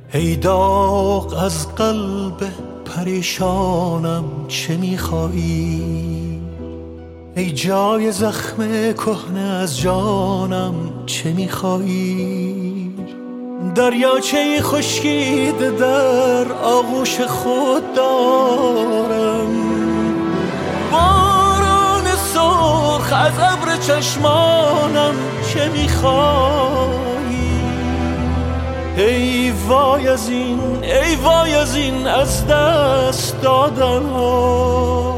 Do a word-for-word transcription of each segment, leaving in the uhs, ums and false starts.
ای داغ از قلب پریشانم چه میخوایی؟ ای جای زخم کهنه از جانم چه میخوایی؟ دریاچه خشکیده در آغوش خود دارم، باران سرخ از ابر چشمانم چه میخوایی؟ ای وای از این، ای وای از این از دست دادن ها،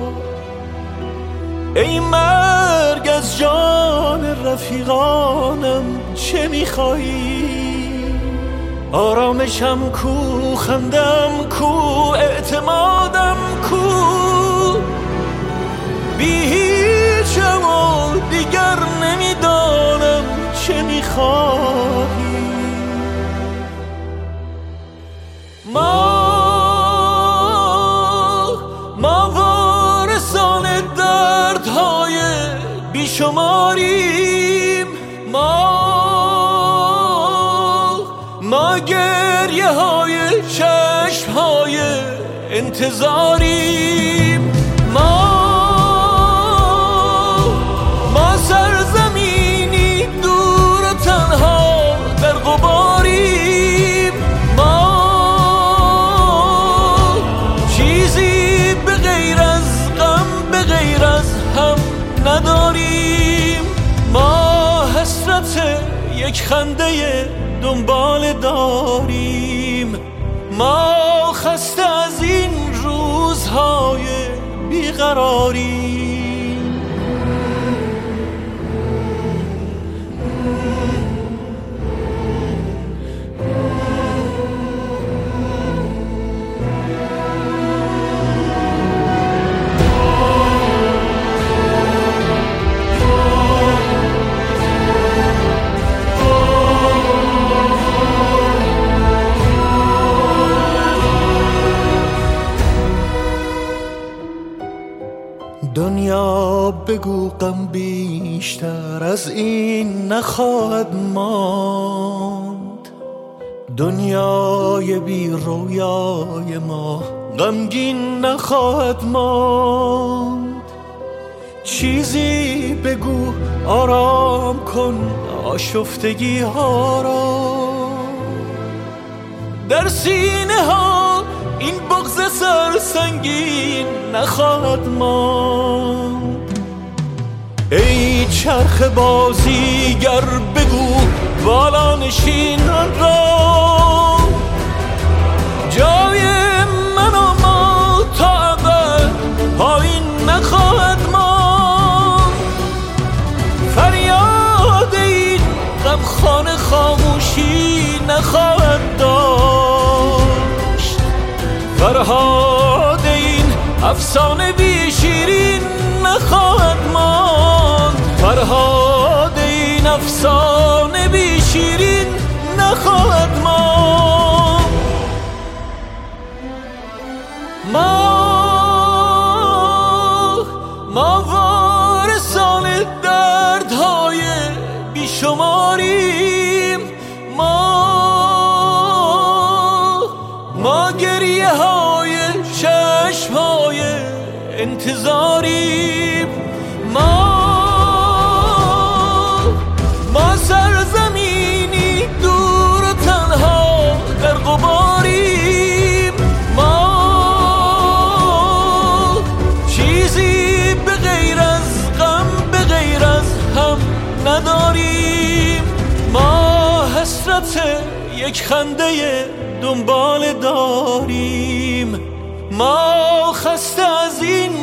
ای مرگ از جان رفیقانم چه میخوایی؟ آرامشم کو، خندم کو، اعتمادم کو، بی هیچم و دیگر نمیدانم چه میخوایی؟ ما ما وارثان دردهای بیشماریم، ما ما گریه های چشم های انتظاریم، ما ما سرزمینی دور و تنها در غباریم، ما چیزی به غیر از غم به غیر از هم نداریم، ما حسرت یک خنده دنبال داریم، ما خسته از این روزهای بیقراریم. دنیا بگو غم بیشتر از این نخواهد ماند، دنیای بی رویای ما غمگین نخواهد ماند، چیزی بگو آرام کن آشفتگی ها را، در سینه ها این بغض سرسنگین نخواهد ماند. ای چرخ بازیگر بگو بالا نشینان را، جای من و ما تا ابد پایین نخواهد ماند، فریاد این غمخانه خاموشی نخواهد داشت، فرهاد این افسانه بی شیرین نخواهد ماند، فرهاد این افسانه بی شیرین نخواهد ماند. ما ما وارثان دردهای بیشماریم، ما ما گریه های چشم های انتظاریم، ما ما سرزمینی دور و تنها در غباریم، ما چیزی به غیر از غم به غیر از هم نداریم، ما حسرت یک خنده دنبال داریم، ما خسته از این